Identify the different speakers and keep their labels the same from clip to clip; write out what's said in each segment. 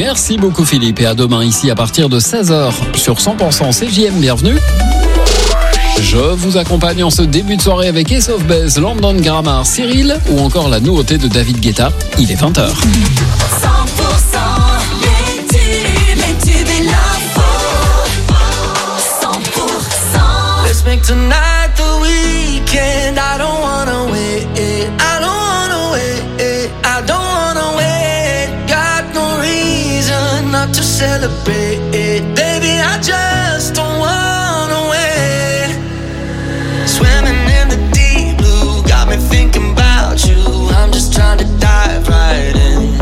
Speaker 1: Merci beaucoup Philippe et à demain ici à partir de 16h sur 100% CJM. Bienvenue. Je vous accompagne en ce début de soirée avec Ace of Base, London Grammar, Cyril ou encore la nouveauté de David Guetta. Il est 20h.
Speaker 2: 100% les tubes et l'info. 100%.
Speaker 3: Let's make tonight the weekend. I don't wanna wait. I don't wanna wait. I don't wanna wait. Got no reason not to celebrate. Baby, I just don't wanna wait. Swimming in the deep blue, got me thinking about you. I'm just trying to dive right in.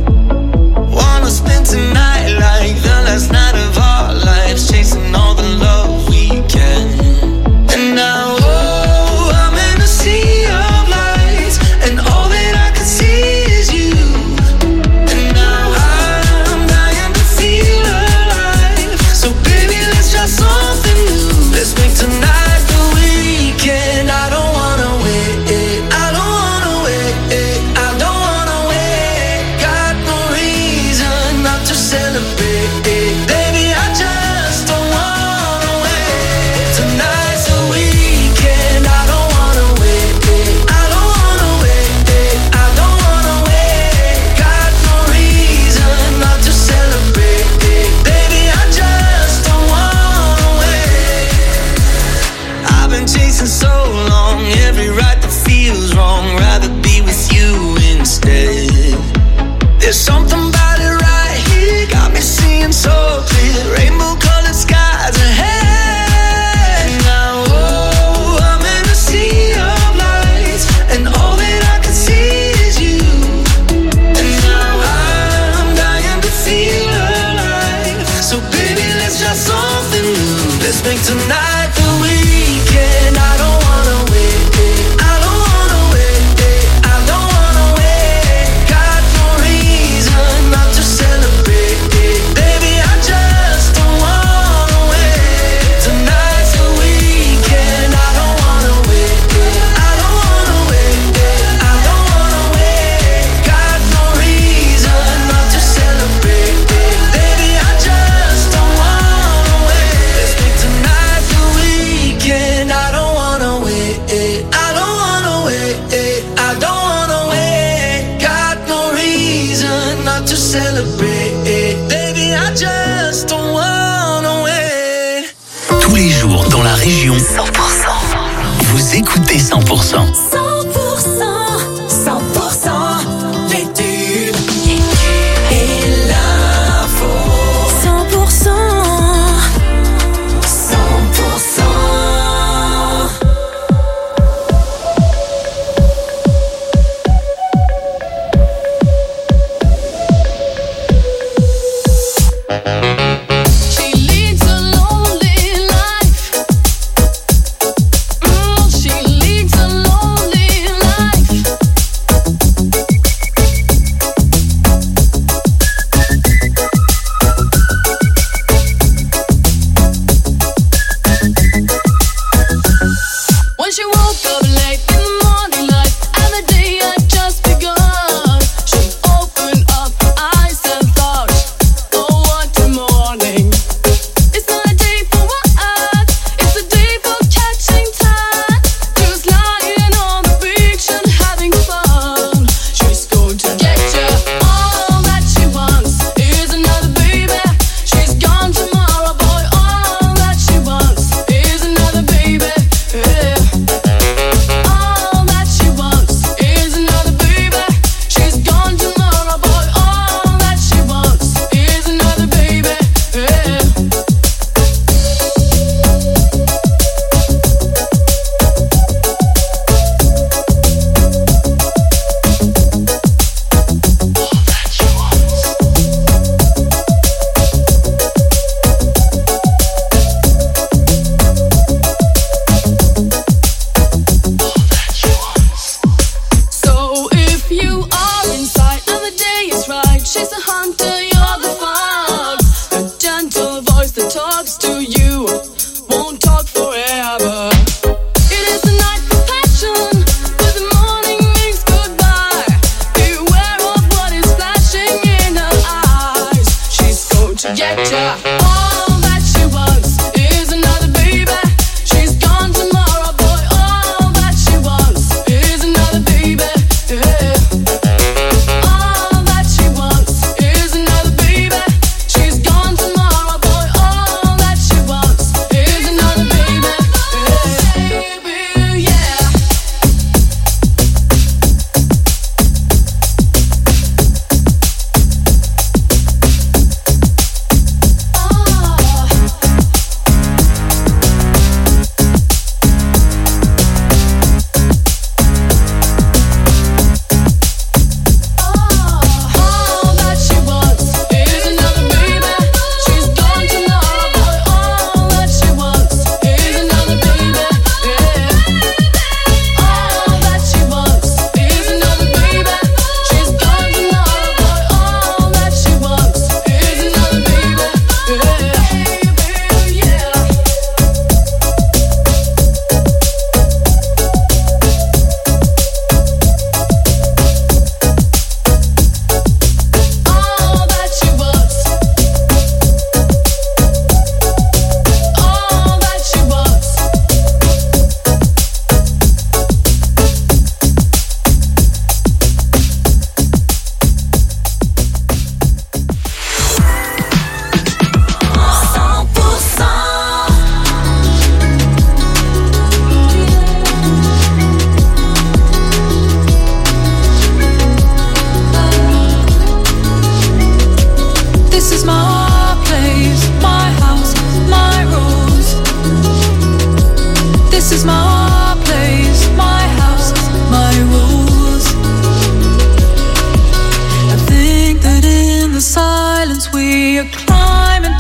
Speaker 3: Wanna spend tonight like the last night of our lives, chasing all the love we can. And now, oh, I'm in a sea of lights, and all that I can see is you. And now I'm dying to feel alive. So baby, let's try something new. Let's make tonight the weekend. I don't wanna wait. I don't wanna wait. I don't wanna wait. Got no reason not to celebrate. Baby, I just don't wanna wait. Tonight's the weekend. I don't wanna wait. I don't wanna wait. I don't wanna wait. Got no reason not to celebrate. Baby, I just don't wanna wait. I've been chasing so long, every right that feels wrong. Rather be with you instead. There's something about it right here, got me seeing so clear. Rainbow colored skies ahead. Now, oh, I'm in a sea of lights, and all that I can see is you. And now I'm dying to feel alive. So baby, let's try something new. Let's make tonight the weekend. I don't wanna wait. I don't wanna wait. I don't wanna wait. Got no reason not to celebrate. Baby, I just don't wanna wait. Tonight's the weekend. I don't wanna wait. I don't wanna wait. I don't wanna wait. Got no reason not to celebrate. Baby, I just don't wanna wait. Let's make tonight the weekend. I don't wanna wait. I don't wanna wait. I don't wanna wait. Got no reason not to celebrate. Baby, I just don't wanna wait.
Speaker 4: Tous les jours dans la région 100%. Vous écoutez 100%.
Speaker 2: 100%, les tubes et l'info. 100%.
Speaker 5: She leads a lonely life. She leads a lonely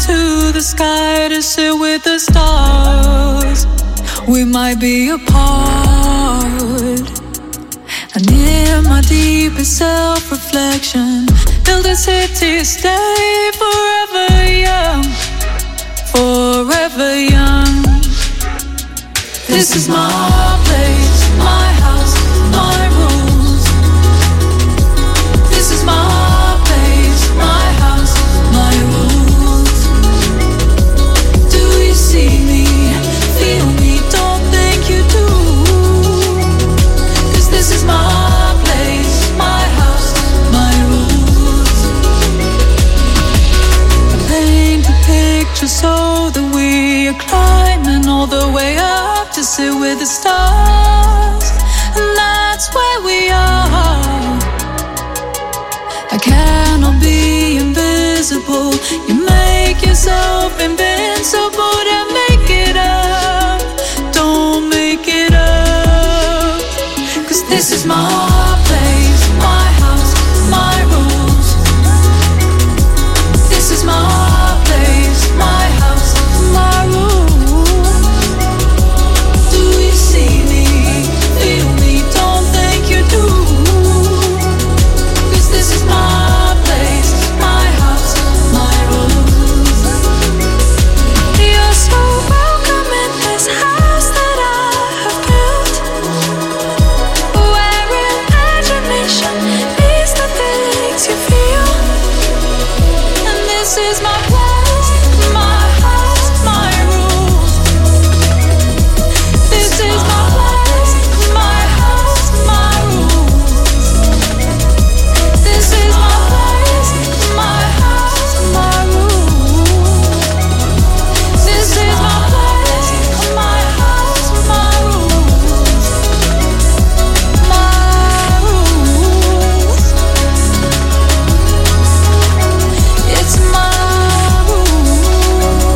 Speaker 6: to the sky to sit with the stars. We might be apart. And in my deepest self-reflection, build a city, stay forever young, forever young. This is my place, my house, my rules. This is my place, my house, my rules. Do you see me, feel me, don't think you do? 'Cause this is my place, my house, my rules. I paint a picture so that we are climbing all the way up to sit with the stars, and that's where we are. I cannot be invisible. You make yourself invincible to make it up. Don't make it up. 'Cause this is my place, my house, my rules. This is my place, my house, my rules. Do you see me, feel me, don't think you do? 'Cause this is my place, my house, my rules. You're so welcome in this house that I have built, where imagination is the things you feel. And this is my place, my house, my rules. This is my place, my house, my rules. This is my place, my house, my rules. This is my place, my house, my rules. My rules. It's my rules.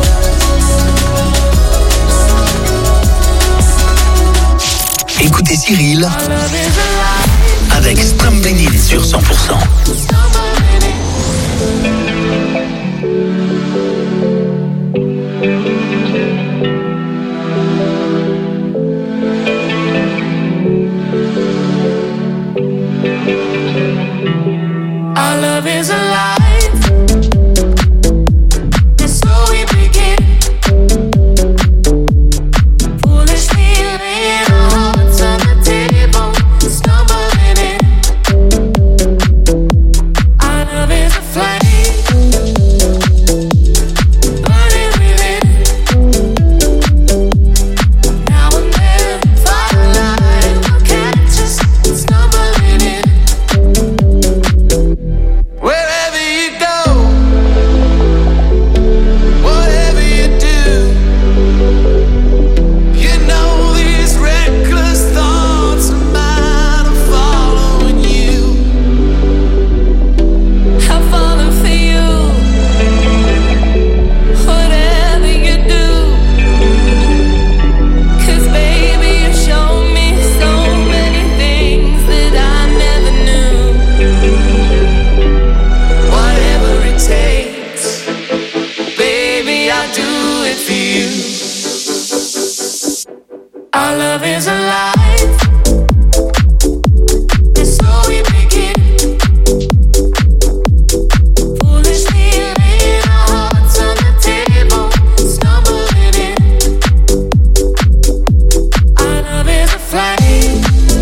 Speaker 4: Écoutez Cyril avec Stumbling In sur 100%.
Speaker 3: Our love is alive, and so we begin. Foolishly laying our hearts on the table, stumbling in. Our love is a flame, burning within. Now and then, firelight will catch us stumbling in. Wherever you go, whatever you do, you know these reckless thoughts of mine are following you.
Speaker 6: I'm falling for you, whatever you do. 'Cause baby, you show me so many things that I never knew.
Speaker 3: Whatever it takes, baby, I'll do it for you. Our love is alive, and so we begin. Foolishly laying our hearts on the table, stumbling in. Our love is a flame,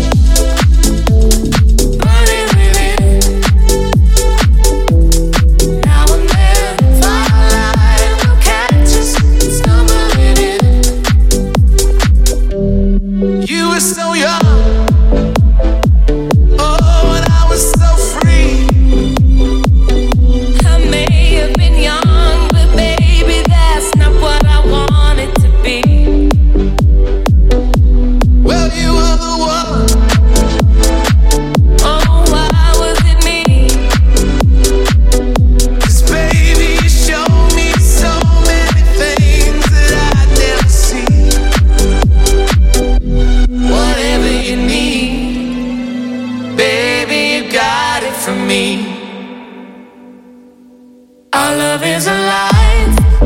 Speaker 3: burning within. Now and then, firelight will catch us stumbling in. You were so young, oh, and I was so free.
Speaker 6: I may have been young, but baby, that's not what I wanted to be.
Speaker 3: Well, you were the one.
Speaker 6: Oh, why was it me?
Speaker 3: 'Cause baby, you showed me so many things that I'd never see. Whatever you need, baby, you got it from me. Our love is alive,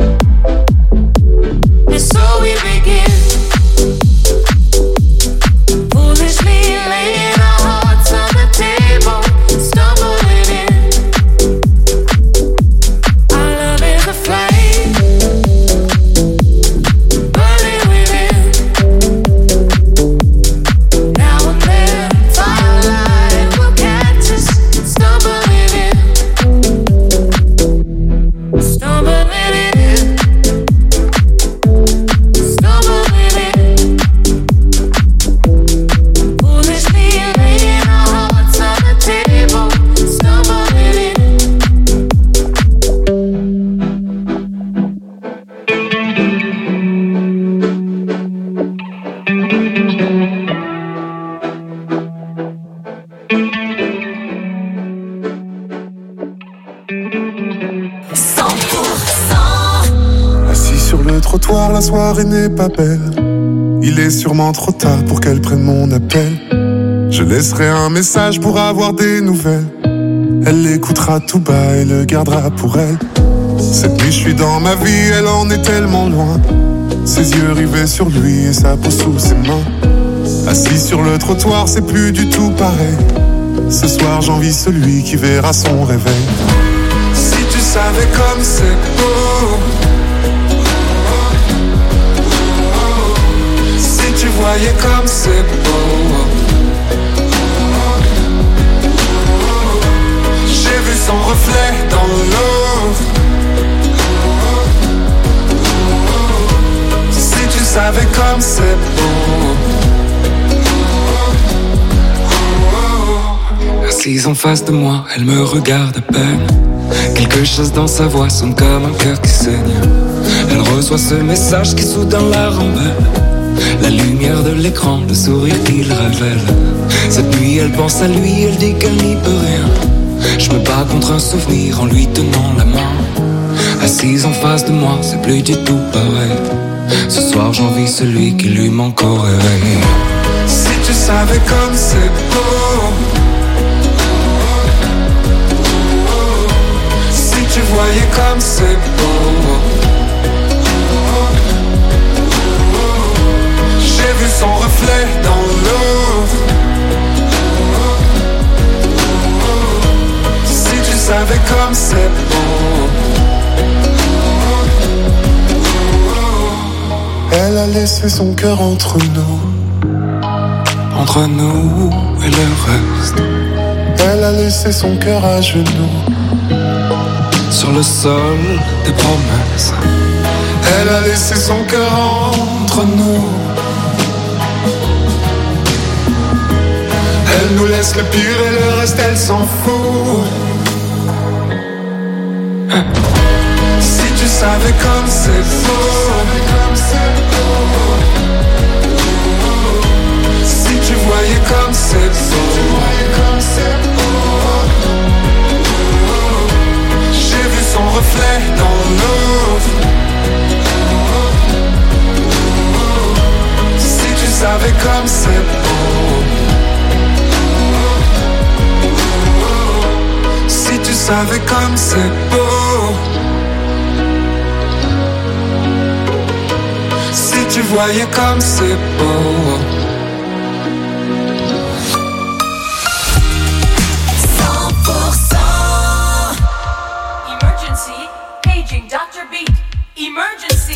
Speaker 7: soir, la soirée n'est pas belle. Il est sûrement trop tard pour qu'elle prenne mon appel. Je laisserai un message pour avoir des nouvelles. Elle l'écoutera tout bas et le gardera pour elle. Cette nuit je suis dans ma vie, elle en est tellement loin. Ses yeux rivés sur lui et sa peau sous ses mains. Assis sur le trottoir, c'est plus du tout pareil. Ce soir j'envie celui qui verra son réveil. Si tu savais comme c'est beau, si tu voyais comme c'est beau. J'ai vu son reflet dans l'eau. Si tu savais comme c'est beau. Assise en face de moi, elle me regarde à peine. Quelque chose dans sa voix sonne comme un cœur qui saigne. Elle reçoit ce message qui soudain la rend belle. La lumière de l'écran, le sourire qu'il révèle. Cette nuit elle pense à lui, elle dit qu'elle n'y peut rien. Je me bats contre un souvenir en lui tenant la main. Assise en face de moi, c'est plus du tout pareil. Ce soir j'envie celui qui lui manque au réveil. Si tu savais comme c'est beau, si tu voyais comme c'est beau. J'ai vu son reflet dans l'eau. Si tu savais comme c'est beau. Elle a laissé son cœur entre nous et le reste. Elle a laissé son cœur à genoux sur le sol des promesses. Elle a laissé son cœur entre nous. Elle nous laisse le pire et le reste elle s'en fout. Si tu savais comme c'est beau. Si tu voyais comme c'est beau. J'ai vu son reflet dans l'eau. Si tu savais comme c'est beau. Si tu savais comme c'est beau. Si tu voyais comme c'est beau.
Speaker 2: Emergency, paging Dr. Beat. Emergency.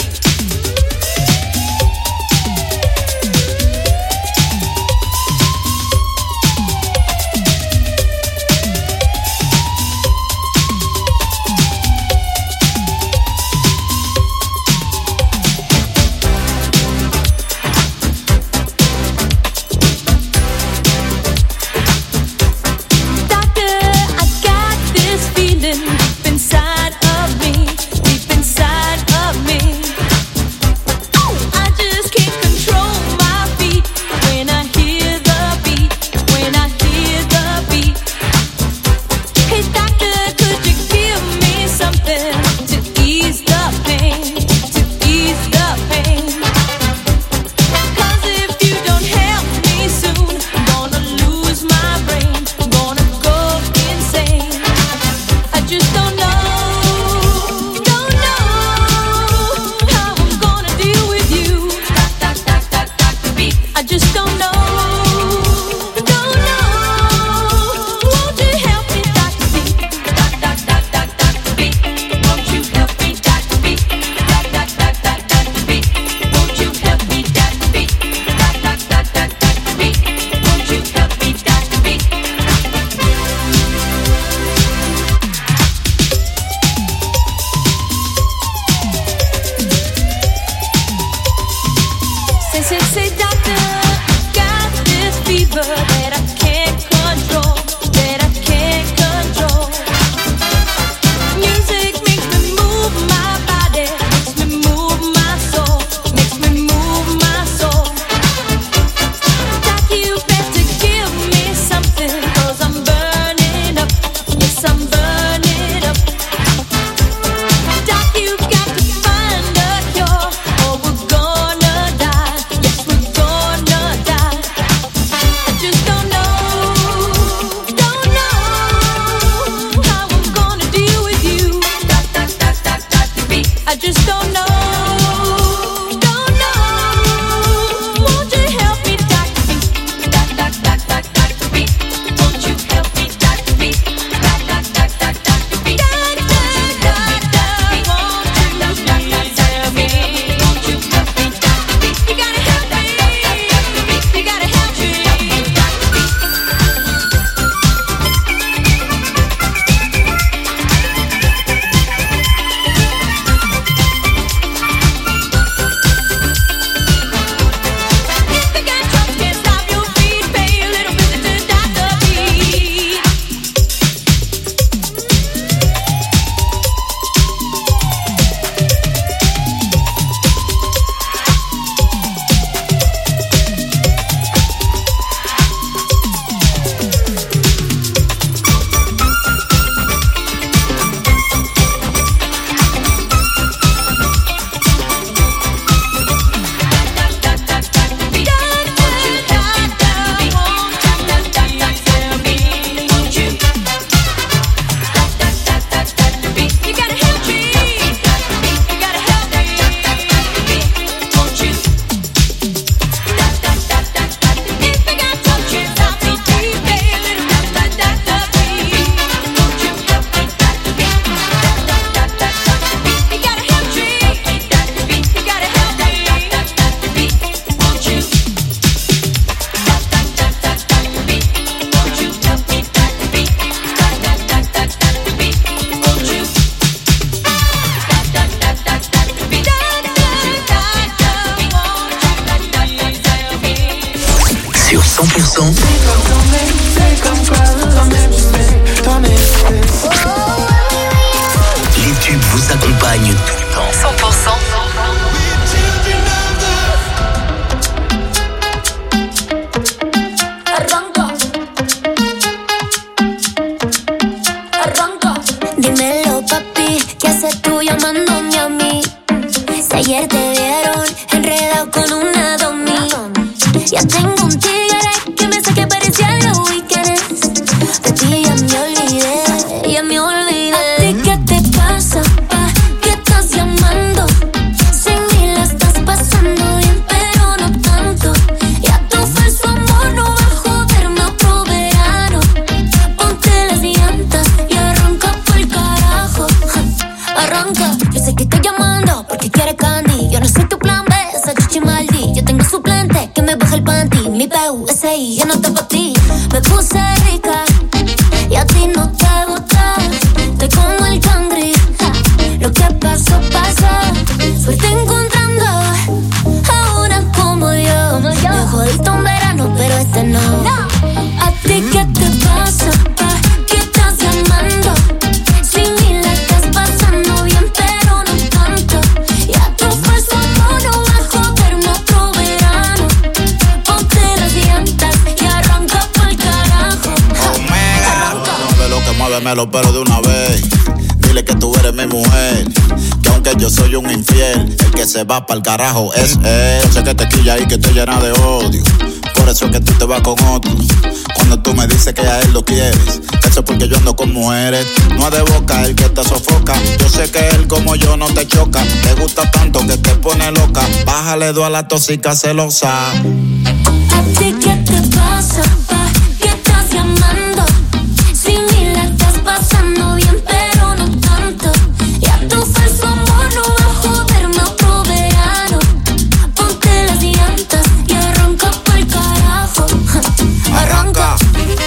Speaker 8: Ya tengo un tigre que me saque parecía los weekends. De ti ya me olvidé, ya me olvidé. ¿A ti qué te pasa, pa? ¿Qué estás llamando? Sin mí la estás pasando bien, pero no tanto. Ya tu falso amor no va a joderme otro verano. Ponte las llantas y arranca pa'l carajo. Arranca, yo sé que estoy llamando porque quieres candy. Yo no soy tu plan B, esa chichi maldi. Yo tengo suplente que me baja el panty. Mi PUSI, yo no te pa' ti. Me puse rica y a ti no te gusta. Estoy como el cangri, lo que pasó, pasó. Suerte encontrando a una como yo. Me jodiste un verano, pero este no. ¿A ti qué te pasa, pa? ¿Qué estás llamando? Sin mí la estás pasando bien, pero no tanto. Ya tu falso amor no va a joderme otro verano. Ponte las llantas y arranca pa'l carajo.
Speaker 9: De lo que muévemelo, pero de una vez. Dile que tú eres mi mujer, que aunque yo soy un infiel, el que se va pa'l carajo es él. Yo sé que te quilla y que te llena de odio, por eso es que tú te vas con otro. Cuando tú me dices que a él lo quieres, eso es porque yo ando con mujeres. No es de boca el que te sofoca, yo sé que él como yo no te choca. Te gusta tanto que te pone loca, bájale dos a la tóxica celosa.
Speaker 8: ¿A ti qué te pasa, pa? ¿Qué estás llamando? Sin mí la estás pasando bien, pero no tanto. Ya tu falso amor no va a joderme otro verano. Ponte las llantas y arranca pa'l carajo. Arranca.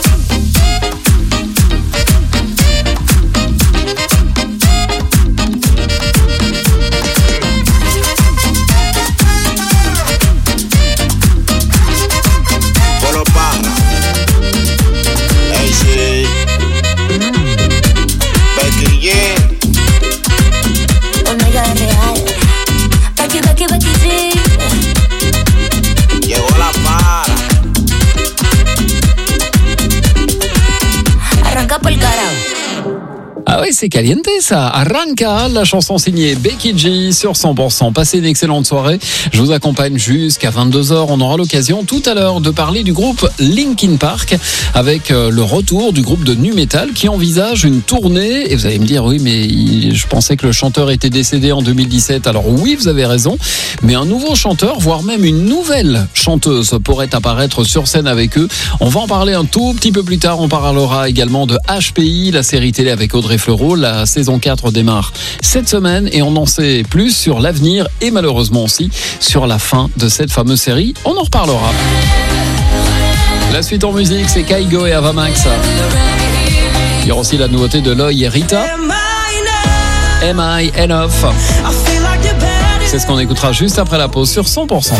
Speaker 9: Polo Parra, AC, Becky G.
Speaker 8: Omega es real. Becky, Becky, Becky, sí.
Speaker 9: Llegó la para.
Speaker 8: Arranca pa'l carajo.
Speaker 1: Ah ouais, c'est caliente ça. Arranca, la chanson signée Becky G sur 100%. Passez une excellente soirée. Je vous accompagne jusqu'à 22h. On aura l'occasion tout à l'heure de parler du groupe Linkin Park avec le retour du groupe de nu metal qui envisage une tournée. Et vous allez me dire, oui, mais je pensais que le chanteur était décédé en 2017. Alors oui, vous avez raison. Mais un nouveau chanteur, voire même une nouvelle chanteuse pourrait apparaître sur scène avec eux. On va en parler un tout petit peu plus tard. On parlera également de HPI, la série télé avec Audrey Fleurot. La saison 4 démarre cette semaine et on en sait plus sur l'avenir et malheureusement aussi sur la fin de cette fameuse série. On en reparlera. La suite en musique, c'est Kaigo et Avamax. Il y aura aussi la nouveauté de Loï et Rita. Am I Enough? C'est ce qu'on écoutera juste après la pause sur 100%.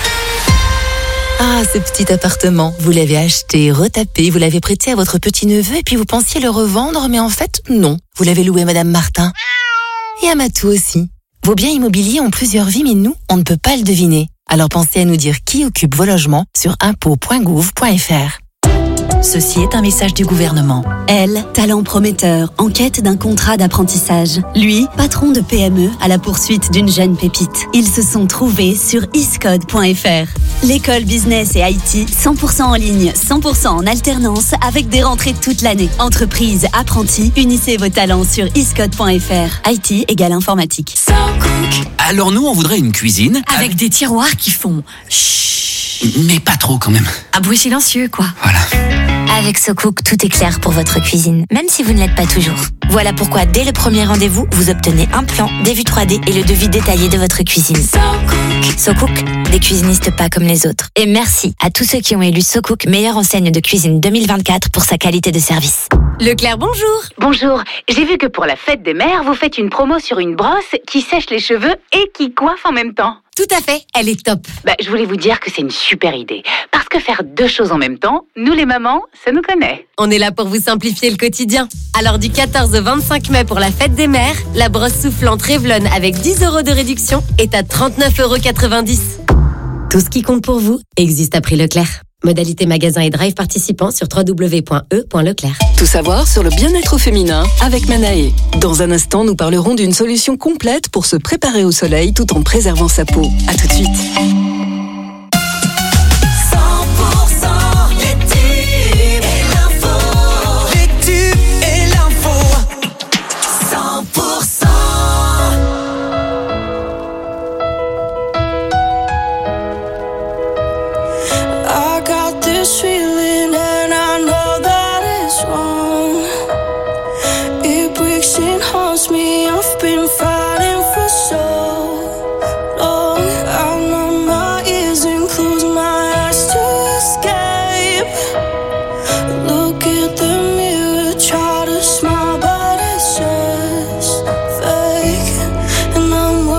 Speaker 10: Ah, ce petit appartement, vous l'avez acheté, retapé, vous l'avez prêté à votre petit-neveu et puis vous pensiez le revendre, mais en fait, non. Vous l'avez loué à Madame Martin. Et à Matou aussi. Vos biens immobiliers ont plusieurs vies, mais nous, on ne peut pas le deviner. Alors pensez à nous dire qui occupe vos logements sur impôts.gouv.fr.
Speaker 11: Ceci est un message du gouvernement. Elle, talent prometteur, en quête d'un contrat d'apprentissage. Lui, patron de PME à la poursuite d'une jeune pépite. Ils se sont trouvés sur iscode.fr. L'école business et IT, 100% en ligne, 100% en alternance, avec des rentrées toute l'année. Entreprise, apprentis, unissez vos talents sur iscode.fr. IT égale informatique.
Speaker 4: Alors nous, on voudrait une cuisine
Speaker 12: avec des tiroirs qui font chut.
Speaker 4: Mais pas trop quand même.
Speaker 12: Un bruit silencieux, quoi.
Speaker 4: Voilà.
Speaker 8: Avec SoCook, tout est clair pour votre cuisine, même si vous ne l'êtes pas toujours. Voilà pourquoi, dès le premier rendez-vous, vous obtenez un plan, des vues 3D et le devis détaillé de votre cuisine. SoCook, des cuisinistes pas comme les autres. Et merci à tous ceux qui ont élu SoCook meilleure enseigne de cuisine 2024 pour sa qualité de service.
Speaker 13: Leclerc, bonjour. Bonjour. J'ai vu que pour la fête des mères, vous faites une promo sur une brosse qui sèche les cheveux et qui coiffe en même temps.
Speaker 12: Tout à fait, elle est top.
Speaker 13: Je voulais vous dire que c'est une super idée. Parce que faire deux choses en même temps, nous les mamans, ça nous connaît.
Speaker 12: On est là pour vous simplifier le quotidien. Alors du 14 au 25 mai pour la fête des mères, la brosse soufflante Revlon avec 10 € de réduction est à 39,90 €. Tout ce qui compte pour vous existe à prix Leclerc. Modalité magasin et drive participant sur www.e.leclerc.
Speaker 14: Tout savoir sur le bien-être féminin avec Manae. Dans un instant, nous parlerons d'une solution complète pour se préparer au soleil tout en préservant sa peau. À tout de suite.
Speaker 3: question haunts me. I've been fighting for so long. I numb my ears and close my eyes to escape. Look at the mirror, try to smile, but it's just fake. And I'm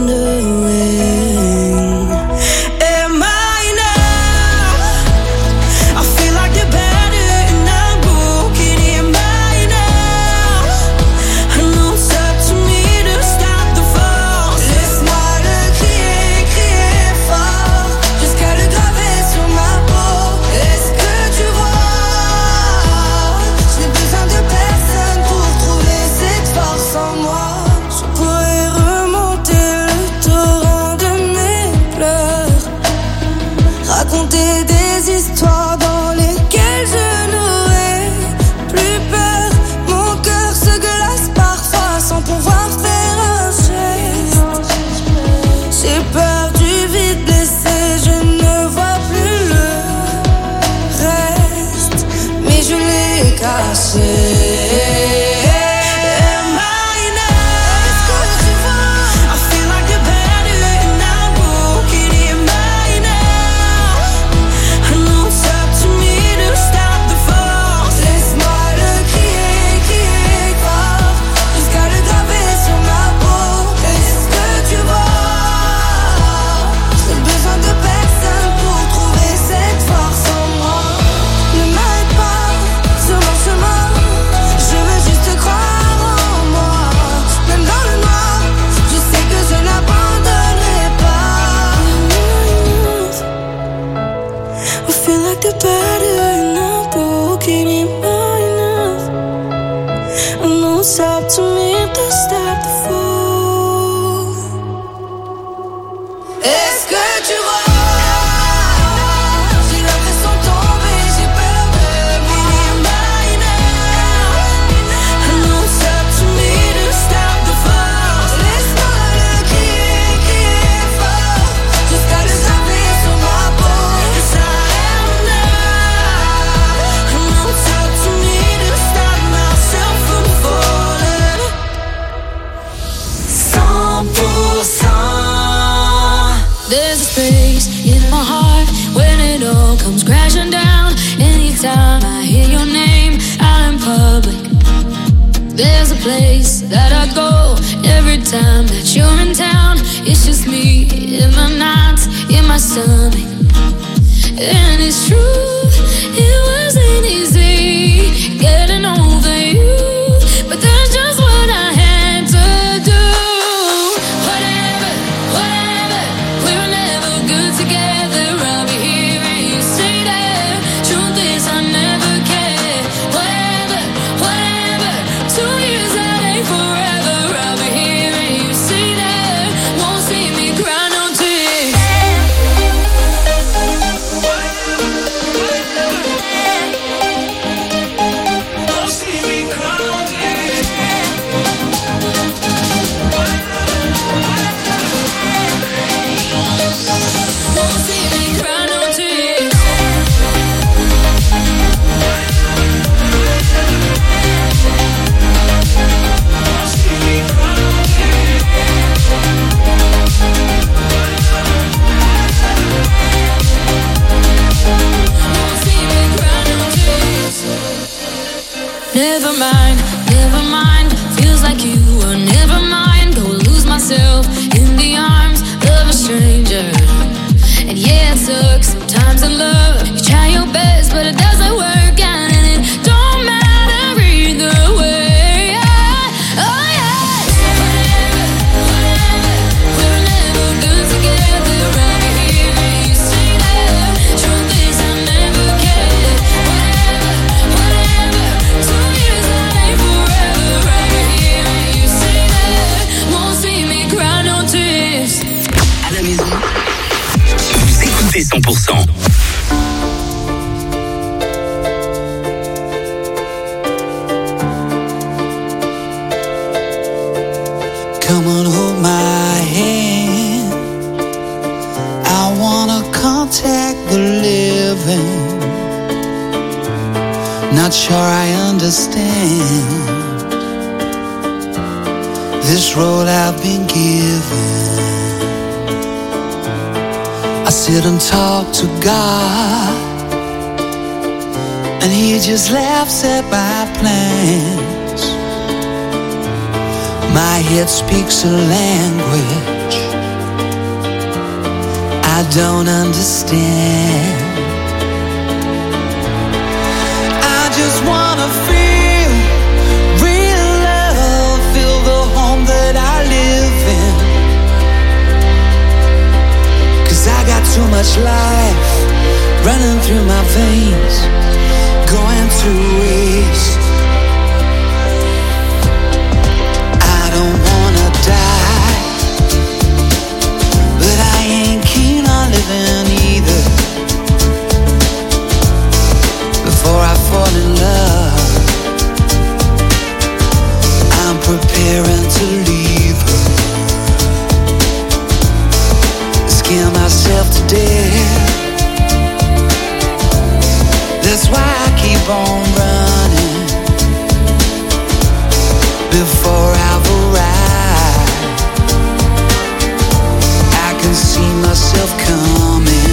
Speaker 3: wondering, am I enough? I feel like the better and I'm broken. Am I enough? I know it's up to me to stop the fall. Laisse-moi le crier, crier fort, jusqu'à le graver sur ma peau. Est-ce que tu vois? J'ai besoin de personne pour trouver cette force en moi. Je pourrais remonter le torrent de mes pleurs, raconter des histoires dans lesquelles je n'aurai plus peur. Mon cœur se glace parfois sans pouvoir faire un geste. J'ai peur du vide blessé, je ne vois plus le reste, mais je l'ai caché. Am I enough? Est-ce que tu vois? I feel like the better and I'm broken. Am I enough? I know it's up to me to stop the force. Laisse-moi le crier, crier fort, jusqu'à le graver sur ma peau. Est-ce que tu vois? J'ai besoin de personne pour trouver cette force en moi. Ne m'arrête pas sur mon chemin, je veux juste croire en moi. Même dans le noir, je sais que je n'abandonnerai pas. I feel like the better and I'm broken. Am I enough? I know it's up to me to stop the fall. Est-ce que tu vois? J'ai l'impression de tomber, j'ai peur de mourir. Am I enough? I know it's up to me to stop the force. Laisse-moi le crier, crier fort, jusqu'à le graver sur ma peau. Yes, I am enough. I know it's up to me to stop myself from falling. 100%.
Speaker 6: There's a space in my heart when it all comes crashing down. Anytime I hear your name out in public, there's a place that I go every time that you're in town. It's just me in my nights, in my stomach. And it's true, it wasn't easy getting over you, but that's just what I had to do. Whatever, whatever, we were never good together. I'll be hearing you say that. Truth is, I never cared. Whatever, whatever, 2 years that ain't forever. I'll be hearing you say that. Won't see me cry no tears. Won't see me cry no tears. Won't see me cry no tears. Never mind, never mind. Feels like you were never mine. Go lose myself in the arms of a stranger. And yeah, it sucks sometimes in love. You try your best, but it doesn't work out, and it don't matter either way. Oh yeah. Whatever, whatever, we were never good together. I'll be hearing you say that. Truth is, I never cared. Whatever, whatever, 2 years that ain't forever. I'll be hearing you say that. Won't see me cry no tears.
Speaker 4: À la maison, vous écoutez 100%.
Speaker 15: Come on, hold my hand. I wanna contact the living. Not sure I understand this road I've been given. I sit and talk to God, and He just laughs at my plans. My head speaks a language I don't understand. I just wanna feel real love, feel the home that I live in. 'Cause I got too much life running through my veins, going to waste. I don't wanna die, but I ain't keen on living either. Before I fall in love, I'm preparing to leave her. Scare myself to death. That's why I keep on running. Before I've arrived, I can see myself coming.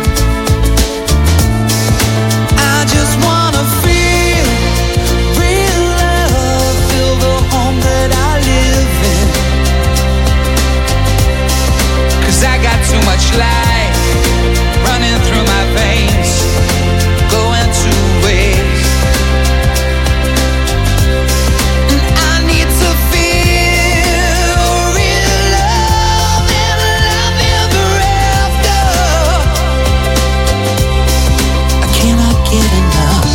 Speaker 15: I just wanna feel real love, feel the home that I live in. 'Cause I got too much life running through my veins, going to waste. And I need to feel real love and love ever after. I cannot get enough.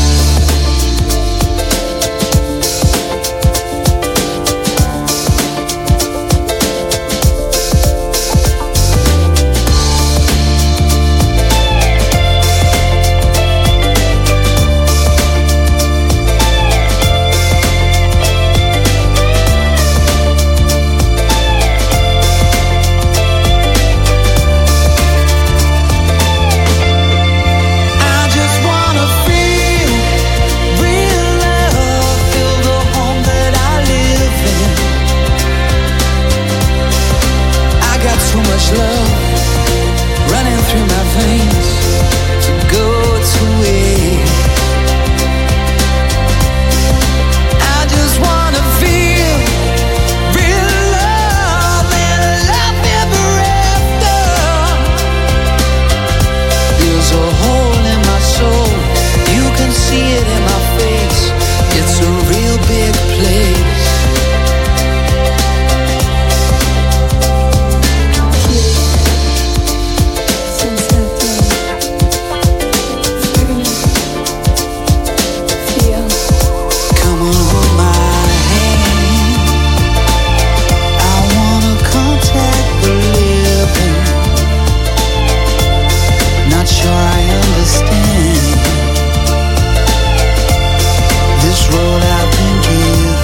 Speaker 15: I just wanna feel real love, feel the home that I live in. I got too much love running through my veins to go to waste. I just wanna feel real love and love ever after. There's a hole in my soul, you can see it in my face. It's a real big place. Come on, hold my hand. I wanna contact the living. Not sure I understand this road I've been given.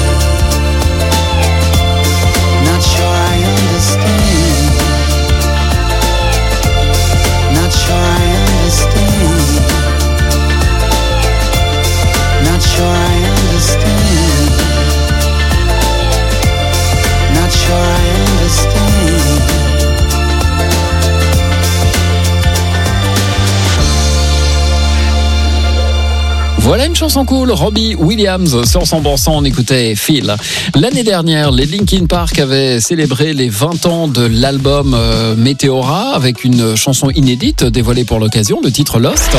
Speaker 15: Not sure I understand. Not sure I understand. Not sure I understand. Not sure I understand.
Speaker 1: Voilà une chanson cool, Robbie Williams sur 100%, on écoutait Phil. L'année dernière, les Linkin Park avaient célébré les 20 ans de l'album Meteora avec une chanson inédite dévoilée pour l'occasion, le titre Lost.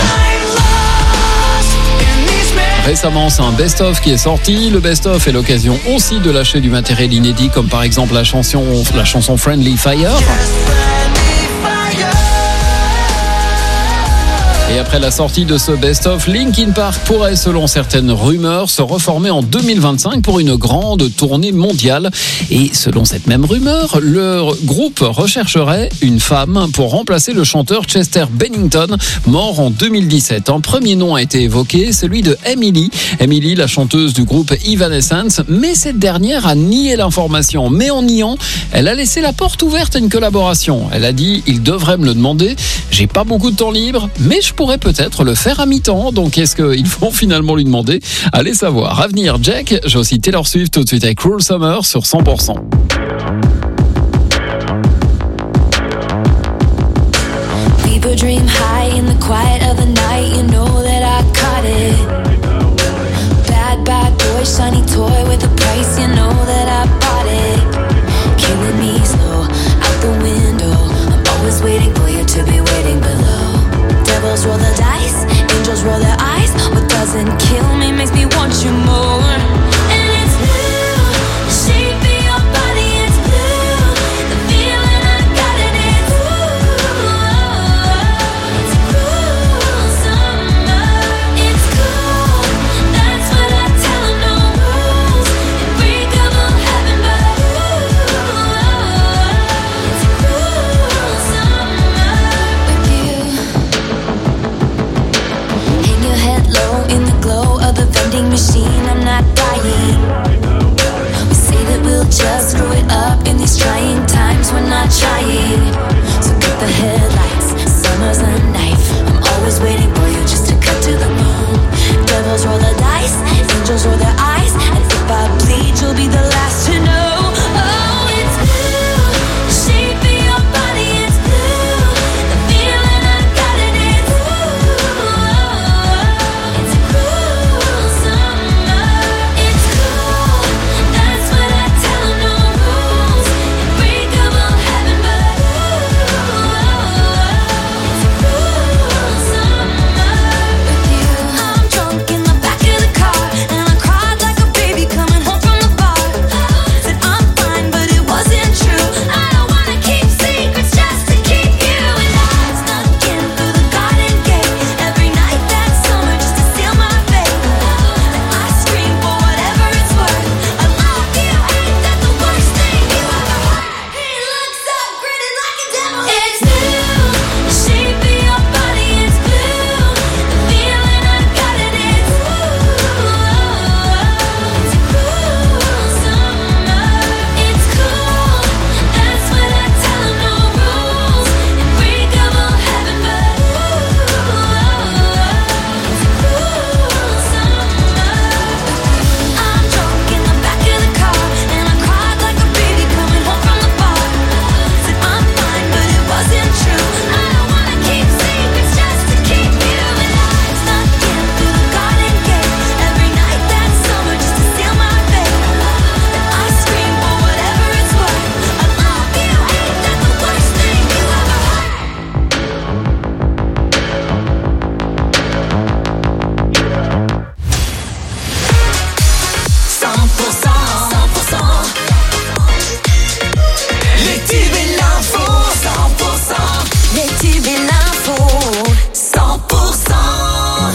Speaker 1: Récemment, c'est un best-of qui est sorti. Le best-of est l'occasion aussi de lâcher du matériel inédit, comme par exemple la chanson Friendly Fire. Et après la sortie de ce best-of, Linkin Park pourrait, selon certaines rumeurs, se reformer en 2025 pour une grande tournée mondiale. Et selon cette même rumeur, le groupe rechercherait une femme pour remplacer le chanteur Chester Bennington, mort en 2017. Un premier nom a été évoqué, celui de Emily. Emily, la chanteuse du groupe Evanescence, mais cette dernière a nié l'information. Mais en niant, elle a laissé la porte ouverte à une collaboration. Elle a dit « Il devrait me le demander, j'ai pas beaucoup de temps libre, mais je pourrais pourrait peut-être le faire à mi-temps. Donc est-ce qu'ils vont finalement lui demander? Allez savoir. À venir, Jack, j'ai aussi Taylor Swift tout de suite avec Cruel Summer sur 100%.
Speaker 8: People dream high in the quiet of the night. You know that I caught it. Bad boy, shiny toy with a price. You know that I bought it. Killing me slow, out the window. I'm always waiting for you to be waiting below. Devils roll the dice, angels roll their eyes. What doesn't kill me makes me want you more. And it's blue, the shape of your body, it's blue. The feeling I got in it, it's cool summer. It's cool, that's what I tell 'em, no rules. Unbreakable heaven, but it's cool summer with you. Hang your head low in the glow of the vending machine. I'm not dying. We say that we'll just screw it up in these trying times. We're not trying. So cut the headlights. Summer's a knife. I'm always waiting for you just to cut to the bone. Devils roll the dice. Angels roll their eyes. And if I bleed, you'll be the last to know. Oh, it's blue. The shape of your body, it's blue. The feeling I got in it, it's cool summer. It's cool, that's what I tell 'em, no rules. Unbreakable heaven, but it's cool summer with you. I'm drunk in the back of the car, and I cried like a baby coming home from the bar. Said I'm fine, but it wasn't true. I don't wanna keep secrets just to keep you. And I snuck in through the garden gate every night that summer just to steal my fate. And I scream for whatever it's worth. I love you, ain't that the worst thing you ever heard? He looks up, grinning like a devil. It's blue, the shape of your body, it's blue. The feeling I got in it, it's cool summer. It's cool, that's what I tell 'em, no rules. Unbreakable heaven, but it's cool summer. I'm drunk in the back of the car, and I cried like a baby coming home from the bar. Said I'm fine, but it wasn't true. I don't wanna keep secrets just to keep you. And I snuck in through the garden gate every night that summer just to steal my fate. And I scream for whatever it's worth. I love you, ain't that the worst thing you ever heard?
Speaker 3: 100%. Les tubes et l'info, 100%. Les tubes et l'info, 100%.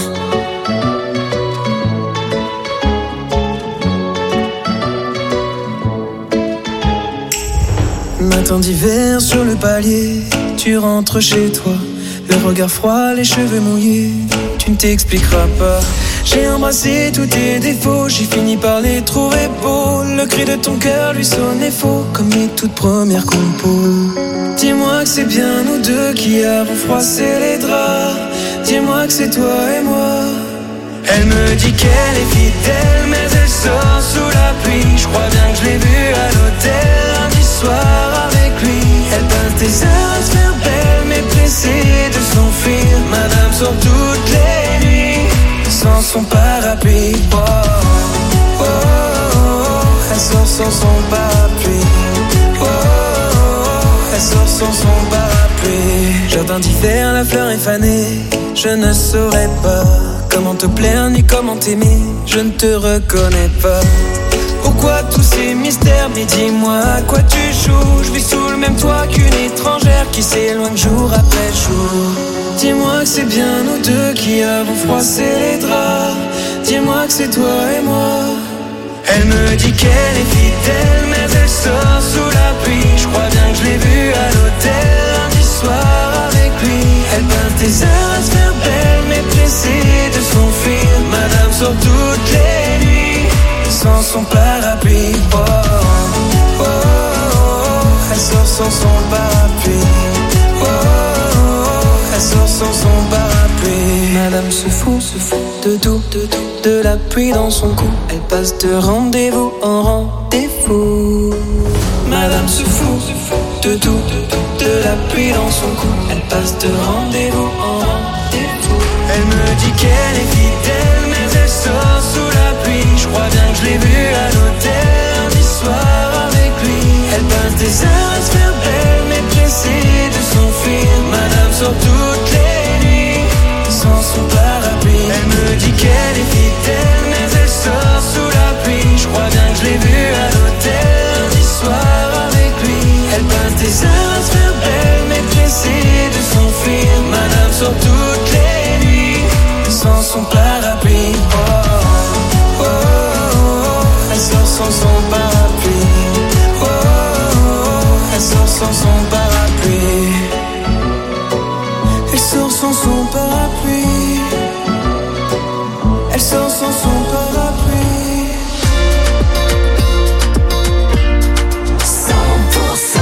Speaker 15: Matin d'hiver sur le palier, tu rentres chez toi, le regard froid, les cheveux mouillés, tu ne t'expliqueras pas. J'ai embrassé tous tes défauts, j'ai fini par les trouver beaux. Le cri de ton cœur lui sonnait faux, comme mes toutes premières compos. Dis-moi que c'est bien nous deux qui avons froissé les draps. Dis-moi que c'est toi et moi. Elle me dit qu'elle est fidèle, mais elle sort sous la pluie. Je crois bien que je l'ai vue à l'hôtel lundi soir avec lui. Elle passe des heures à se faire belle, mais pressée de s'enfuir. Madame sort toutes les nuits sans son parapluie. Oh, oh, oh, elle sort sans son parapluie. Oh, elle sort sans son parapluie. Jardin d'hiver, la fleur est fanée. Je ne saurais pas comment te plaire ni comment t'aimer. Je ne te reconnais pas. Pourquoi tous ces mystères? Mais dis-moi à quoi tu joues. Je vis sous le même toit qu'une étrangère qui s'éloigne jour après jour. Dis-moi que c'est bien nous deux qui avons froissé les draps. Dis-moi que c'est toi et moi. Elle me dit qu'elle est fidèle, mais elle sort sous la pluie. Je crois bien que je l'ai vue à l'hôtel lundi soir avec lui. Elle passe des heures à se faire belle, mais pressée de s'enfuir. Madame sort toutes les nuits sans son parapluie. Oh, oh, oh, elle sort sans son parapluie. Oh, oh, elle sort sans son parapluie. Madame se fout de tout, de la pluie dans son cou. Elle passe de rendez-vous en rendez-vous. Madame se fout de tout, de la pluie dans son cou. Elle passe de rendez-vous en rendez-vous. Elle me dit qu'elle est fidèle, mais elle sort sous la pluie. Je crois bien que je l'ai vue à l'hôtel lundi soir avec lui. Elle passe des heures à se faire belle, mais pressée de s'enfuir. Madame sort toutes les nuits sans son parapluie. Elle me dit qu'elle est fidèle, mais elle sort sous la pluie. Je crois bien que je l'ai vue à l'hôtel lundi soir avec lui. Elle passe des heures à se faire belle, mais pressée de s'enfuir. Madame sort toutes les nuits sans son parapluie. Oh, oh, oh, oh. Elle sort sans son parapluie. Oh, oh, oh. Elle sort sans son parapluie. Elle sort sans son parapluie. Elle sort sans son parapluie.
Speaker 3: 100%.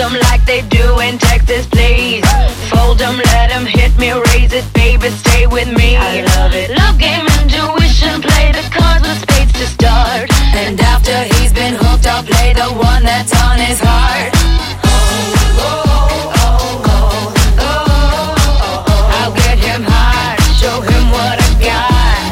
Speaker 16: them like they do in Texas, please. Fold them, let them hit me, raise it, baby, stay with me. I love it. Love game, intuition, play the cards with spades to start. And after he's been hooked, I'll play the one that's on his heart. I'll get him hard, show him what I got.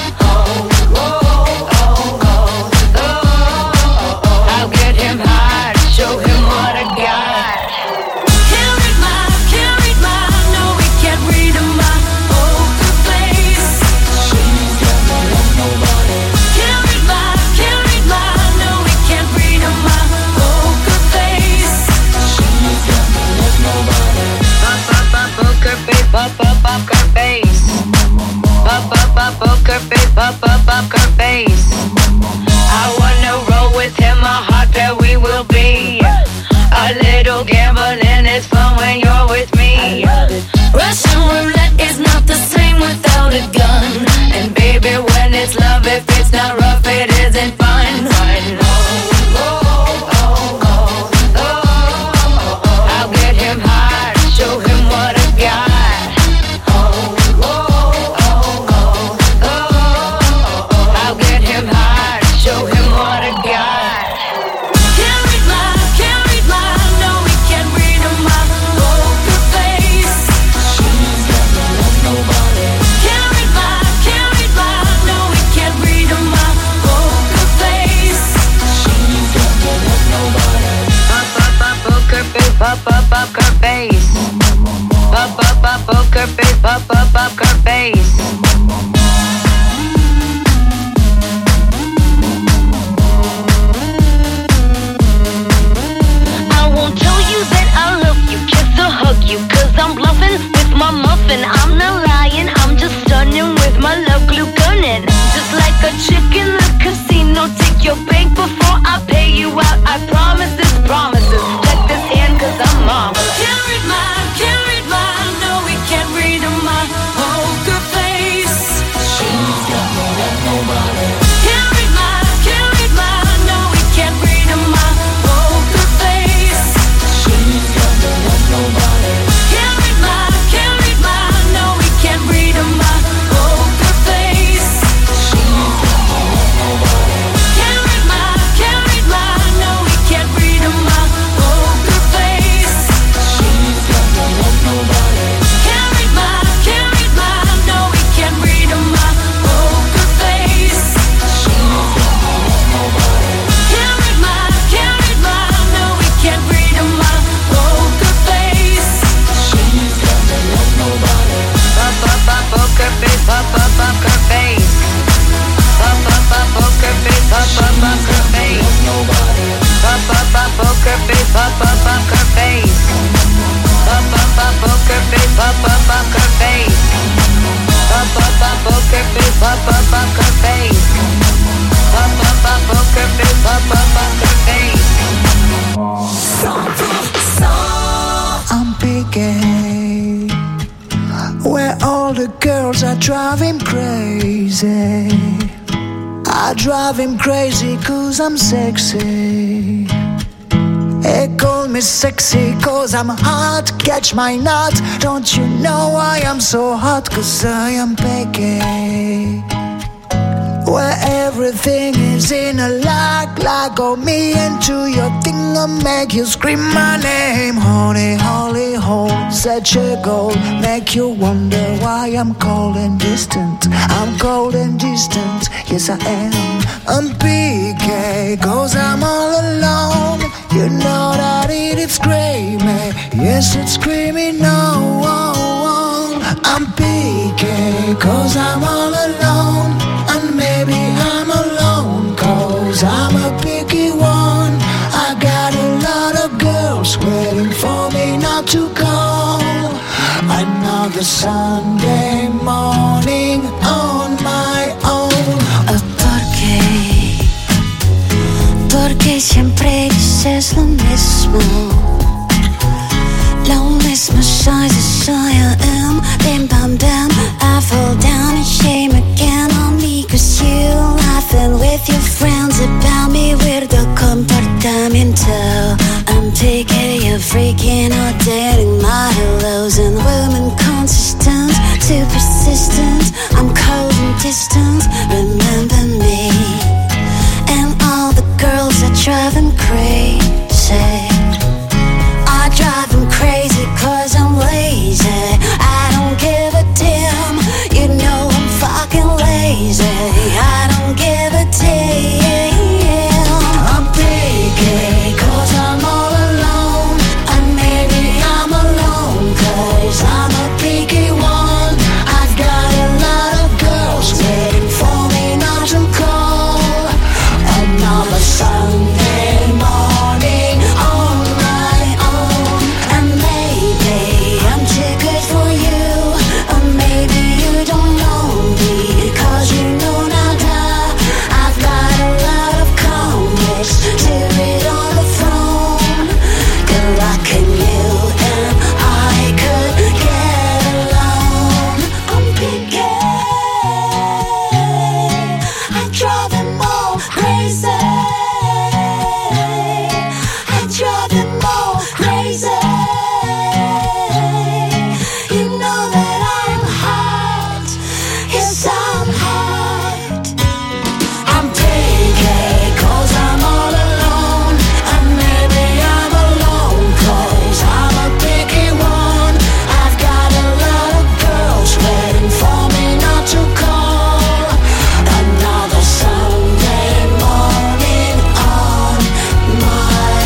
Speaker 16: I'll get him hard, show him what I got. Can't read my, no, we can't read my poker face. She's got no love, nobody. Can't read my, no, we can't read my poker face. She's got no love, nobody. Poker face, poker face. Poker face, poker face. I wanna roll with him, a hot pair we will be. A little gambling is fun when you're with me. Russian roulette is not the same without a gun. And baby, when it's love, if it's not rough, it isn't fun. I'll get him hard, show him what I got. I'll get him hard, show him what I got. Can't read my, no, we can't read my poker face. She's got no love, nobody. Can't read my, no, we can't read my poker face. She's got no love, nobody. Poker face, poker face. Poker face, poker face. I won't tell you that I love you, kiss or hug you, cause I'm bluffing with my muffin. I'm not lying, I'm just stunning with my love glue gunning. Just like a chick in the casino, take your bank before I pay you out. I promise this promises, check this hand cause I'm marvelous. Can't read my, no, we can't read my poker face. She's got no love, nobody. Can't read my, no, we can't read my poker face. She's got no love, nobody. Can't read my, no, we can't read my poker face. She's got no love, nobody. Can't read my, no, we can't read my poker face. She's got no love, nobody. Can't read my, no, we can't read my poker face. She's got no love, nobody. Can't read my, no, we can't read my poker face. She's got no love, nobody. Poker face, poker face. Poker face, poker face. Nobody. Poker face, poker face. Poker face, poker face. Poker face, poker face. Poker face, poker face.
Speaker 3: I'm picking where all the girls are driving crazy. I drive him crazy cause I'm sexy. They call me sexy cause I'm hot. Catch my nut. Don't you know why I'm so hot? Cause I am picky. Where everything is in a like oh me into your thing. I'll make you scream my name. Honey, holy hole, such a goal. Make you wonder why I'm cold and distant. I'm cold and distant, yes I am. I'm PK, cause I'm all alone. You know that it's screaming, yes it's screaming no. I'm PK, cause I'm all alone. And maybe I'm alone, cause I'm a picky one. I got a lot of girls waiting for me not to call. Another Sunday morning on my own.
Speaker 8: Porque siempre dices lo mismo. Lo mismo size as I am. Bim bam bam, I fall down in shame again on me. Cause you laughing with your friends about me. Weirdo comportamiento. I'm taking way of freaking out, dating my hellos and women consistent, too persistent. I'm cold and distant, remember me. And all the girls that drive him crazy. I drive him crazy 'cause I'm lazy. I don't give a damn, you know I'm fucking lazy. I don't give a damn. I'm picky 'cause I'm all alone. And maybe I'm alone 'cause I'm a picky one. I've got a lot of girls waiting for me not to call. Another Sunday morning on my own. And maybe I'm too good for you, or maybe you don't know me 'cause you know nada. I've got a lot of comics to read on the phone. Good luck in you and I could get along. I'm picky, I drive them all crazy. I drive them all crazy. You know that I'm hot. Yes, I'm hot. I'm picky 'cause I'm all alone. And maybe I'm alone 'cause I'm a picky one. I've got a lot of girls waiting for me not to call. Another Sunday morning on my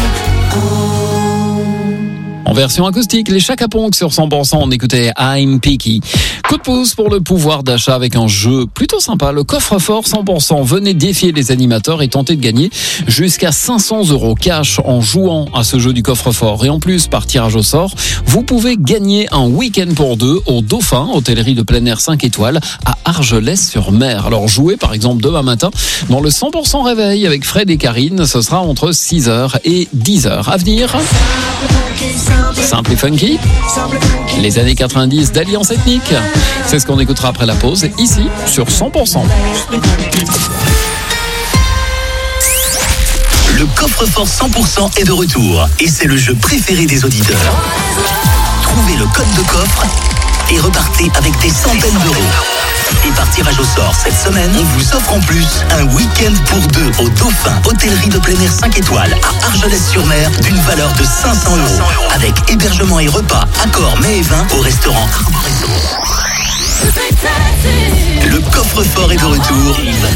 Speaker 8: own.
Speaker 1: En version acoustique, les Chaka Ponk sur 100%, on écoutait I'm Picky. Coup de pouce pour le pouvoir d'achat avec un jeu plutôt sympa, le coffre-fort 100%. Venez défier les animateurs et tenter de gagner jusqu'à 500 € cash en jouant à ce jeu du coffre-fort. Et en plus, par tirage au sort, vous pouvez gagner un week-end pour deux au Dauphin, hôtellerie de plein air 5 étoiles à Argelès-sur-Mer. Alors jouez par exemple demain matin dans le 100% réveil avec Fred et Karine. Ce sera entre 6h et 10h. À venir, simple et funky, les années 90 d'Alliance Ethnique. C'est ce qu'on écoutera après la pause, ici, sur 100%.
Speaker 4: Le coffre-fort 100% est de retour et c'est le jeu préféré des auditeurs. Trouvez le code de coffre et repartez avec des centaines d'euros. Et par tirage au sort cette semaine, on vous offre en plus un week-end pour deux au Dauphin, hôtellerie de plein air 5 étoiles à Argelès-sur-Mer d'une valeur de 500 € avec hébergement et repas, accord mets et vin au restaurant Arboretum. Le coffre-fort est de retour.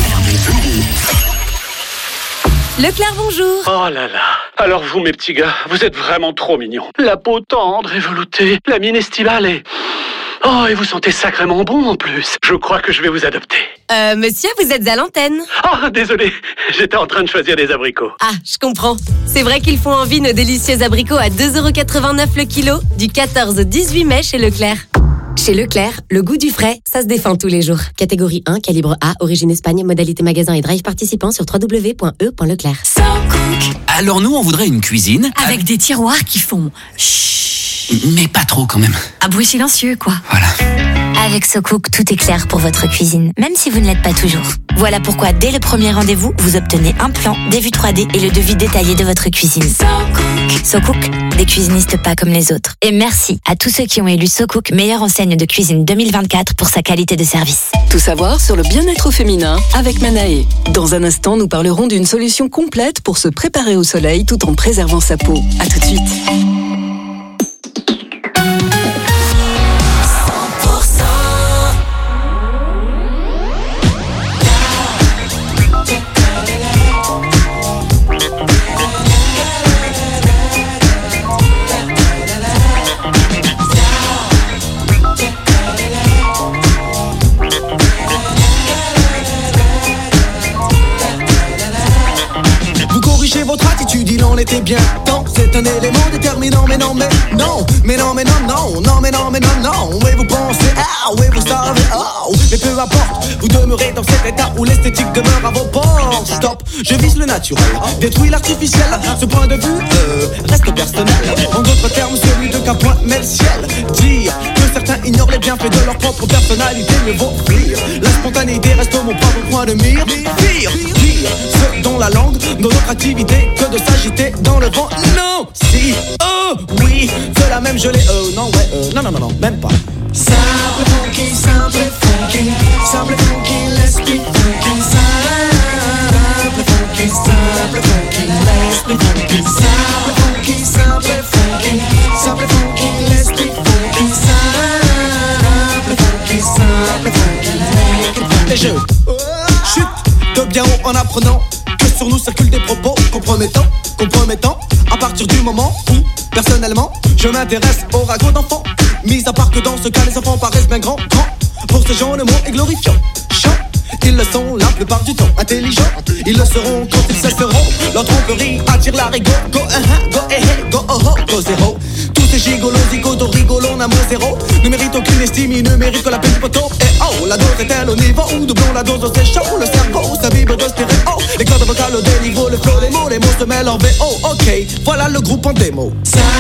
Speaker 12: Leclerc, bonjour.
Speaker 17: Oh là là. Alors vous, mes petits gars, vous êtes vraiment trop mignons. La peau tendre et veloutée, la mine estivale et... Oh, et vous sentez sacrément bon en plus. Je crois que je vais vous adopter.
Speaker 12: Monsieur, vous êtes à l'antenne.
Speaker 17: Oh, désolé, j'étais en train de choisir des abricots.
Speaker 12: Ah, je comprends. C'est vrai qu'ils font envie nos délicieux abricots à 2,89 € le kilo, du 14 au 18 mai chez Leclerc. Chez Leclerc, le goût du frais, ça se défend tous les jours. Catégorie 1, calibre A, origine Espagne, modalité magasin et drive participant sur www.e.leclerc.
Speaker 4: Alors nous, on voudrait une cuisine
Speaker 18: Avec des tiroirs qui font chut.
Speaker 4: Mais pas trop quand même.
Speaker 18: Un bruit silencieux, quoi.
Speaker 4: Voilà.
Speaker 8: Avec SoCook, tout est clair pour votre cuisine, même si vous ne l'êtes pas toujours. Voilà pourquoi, dès le premier rendez-vous, vous obtenez un plan, des vues 3D et le devis détaillé de votre cuisine. SoCook, des cuisinistes pas comme les autres. Et merci à tous ceux qui ont élu SoCook meilleure enseigne de cuisine 2024 pour sa qualité de service.
Speaker 14: Tout savoir sur le bien-être féminin avec Manae. Dans un instant, nous parlerons d'une solution complète pour se préparer au soleil tout en préservant sa peau. À tout de suite.
Speaker 19: Votre attitude, il en était bien temps. C'est un élément déterminant, mais non, mais non, mais non, mais non, non, non, mais non, mais non, non. Oui, vous pensez, ah, oui, vous savez, oh, mais peu importe, vous demeurez dans cet état où l'esthétique demeure à vos portes. Stop, je vise le naturel, détruis l'artificiel. Ce point de vue reste personnel. En d'autres termes, celui de qu'un point met le ciel. Dire que certains ignorent les bienfaits de leur propre personnalité, mieux vaut fuir. La spontanéité reste mon propre point de mire. Pire, ceux dont la langue, dans notre activité, que de s'agiter dans le vent. Non, si, oh, oui, de la même gelée. Non, ouais, non, même pas. Simple funky, let's be funky. Simple funky, let's be funky. Simple funky, let's be funky. Simple funky. Les jeux chute de bien haut en apprenant que sur nous circulent des propos compromettants. À partir du moment où, personnellement, je m'intéresse au ragot d'enfants. Mis à part que dans ce cas, les enfants paraissent bien grands. Pour ces gens, le mot est glorifiant. Ils le sont la plupart du temps. Intelligents, ils le seront quand ils cesseront. Leur tromperie attire la rigo. Go, go, go, zéro. Tous ces gigolos, zigotos, rigolons, amour zéro. Ne méritent aucune estime, ils ne méritent que la peine du poteau. Et oh, la dose est-elle au niveau où doublons la dose, c'est chaud. Le cerveau, ça vibre de stéréo. Les cordes vocales au déniveau, le flow, les mots se mêlent en VO. Ok, voilà le groupe en démo.